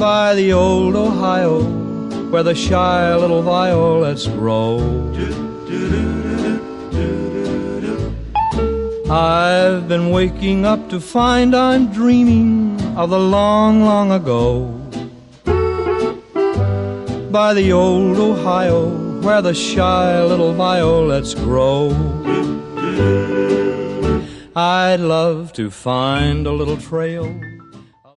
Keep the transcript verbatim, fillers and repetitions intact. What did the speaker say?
by the old Ohio, where the shy little violets grow. I've been waking up to find I'm dreaming of the long, long ago, by the old Ohio, where the shy little violets grow. I'd love to find a little trail